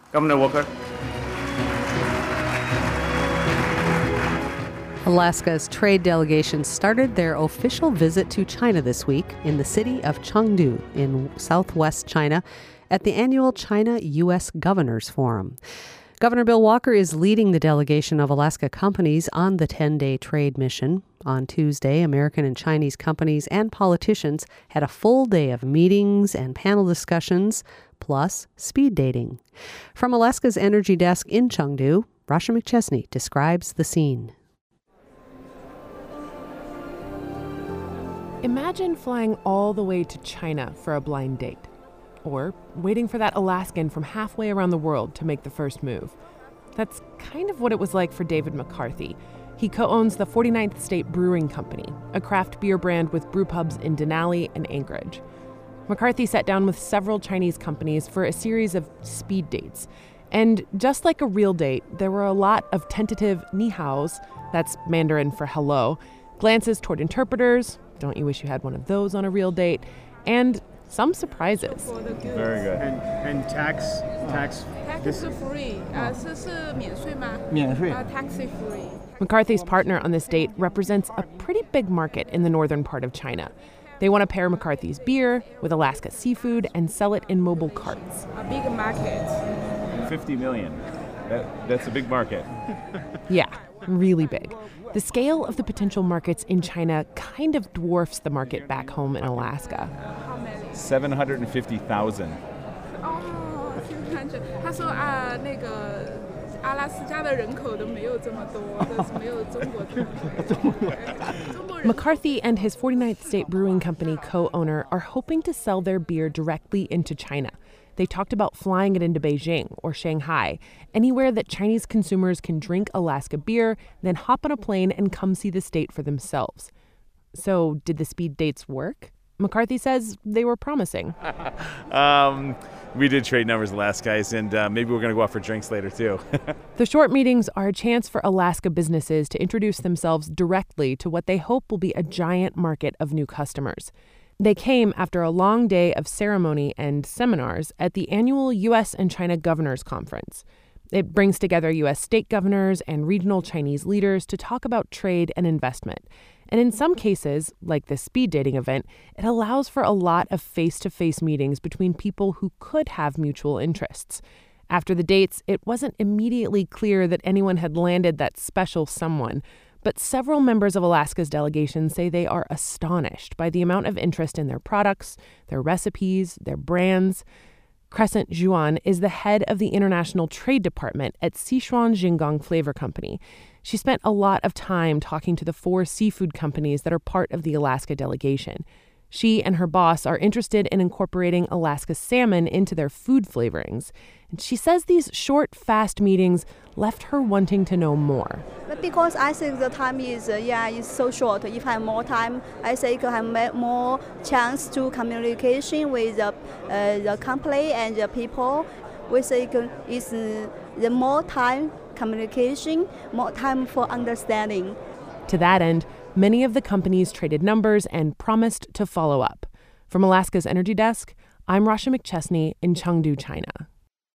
Governor Walker. Alaska's trade delegation started their official visit to China this week in the city of Chengdu in southwest China at the annual China-U.S. Governors Forum. Governor Bill Walker is leading the delegation of Alaska companies on the 10-day trade mission. On Tuesday, American and Chinese companies and politicians had a full day of meetings and panel discussions, plus speed dating. From Alaska's Energy Desk in Chengdu, Rasha McChesney describes the scene. Imagine flying all the way to China for a blind date, or waiting for that Alaskan from halfway around the world to make the first move. That's kind of what it was like for David McCarthy. He co-owns the 49th State Brewing Company, a craft beer brand with brew pubs in Denali and Anchorage. McCarthy sat down with several Chinese companies for a series of speed dates. And just like a real date, there were a lot of tentative ni haos, that's Mandarin for hello, glances toward interpreters, don't you wish you had one of those on a real date, and some surprises. Very good. And tax Tax free. 这是免税吗？ 免税。 Tax free. McCarthy's partner on this date represents a pretty big market in the northern part of China. They want to pair McCarthy's beer with Alaska seafood and sell it in mobile carts. A big market. 50 million. That's a big market. Yeah, really big. The scale of the potential markets in China kind of dwarfs the market back home in Alaska. How many? 750,000. 700. 他说那个阿拉斯加的人口都没有这么多，但是没有中国这么多。 McCarthy and his 49th State Brewing Company co-owner are hoping to sell their beer directly into China. They talked about flying it into Beijing or Shanghai, anywhere that Chinese consumers can drink Alaska beer, then hop on a plane and come see the state for themselves. So did the speed dates work? McCarthy says they were promising. We did trade numbers last, guys, and maybe we're going to go out for drinks later, too. The short meetings are a chance for Alaska businesses to introduce themselves directly to what they hope will be a giant market of new customers. They came after a long day of ceremony and seminars at the annual U.S. and China Governors Conference. It brings together U.S. state governors and regional Chinese leaders to talk about trade and investment. And in some cases, like the speed dating event, it allows for a lot of face-to-face meetings between people who could have mutual interests. After the dates, it wasn't immediately clear that anyone had landed that special someone. But several members of Alaska's delegation say they are astonished by the amount of interest in their products, their recipes, their brands. Crescent Zhuan is the head of the International Trade Department at Sichuan Jinggang Flavor Company. She spent a lot of time talking to the 4 seafood companies that are part of the Alaska delegation. She and her boss are interested in incorporating Alaska salmon into their food flavorings. And she says these short, fast meetings left her wanting to know more. But because I think the time is so short. If I have more time, I think I have more chance to communication with the company and the people. We think it's the more time communication, more time for understanding. To that end, many of the companies traded numbers and promised to follow up. From Alaska's Energy Desk, I'm Rasha McChesney in Chengdu, China.